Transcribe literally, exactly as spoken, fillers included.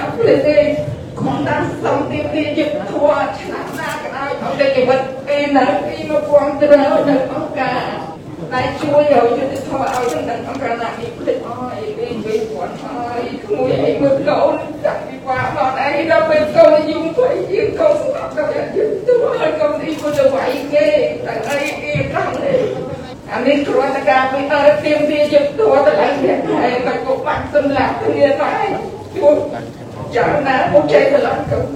អត់លេទេខ្ញុំតាមសុំទីទីយុទ្ធធម៌ឆ្នាំណាក៏ដោយអត់ទេជីវិតគេនៅពីមកពំត្រូវនៅអង្គការតែជួយឲ្យយុទ្ធធម៌ឲ្យដល់អង្គការណានេះភ្លេចអស់អីវិញវិញគាត់ហើយក្មួយអីមើលកូនចាក់ពីបាក់មកអីដល់ពេលកូនយំទៅយើងកូនស្ដាប់ទៅយើងទៅឲ្យកូននេះក៏ទៅវាយគេតែអីគេខំទេអានេះគ្រាន់តែការពីអើទៀមទាយុទ្ធធម៌ទៅឡើងតែតែក៏បាក់សម្លាប់គ្នាដែរជួបចាំណាមកចេះទៅឡើងកូន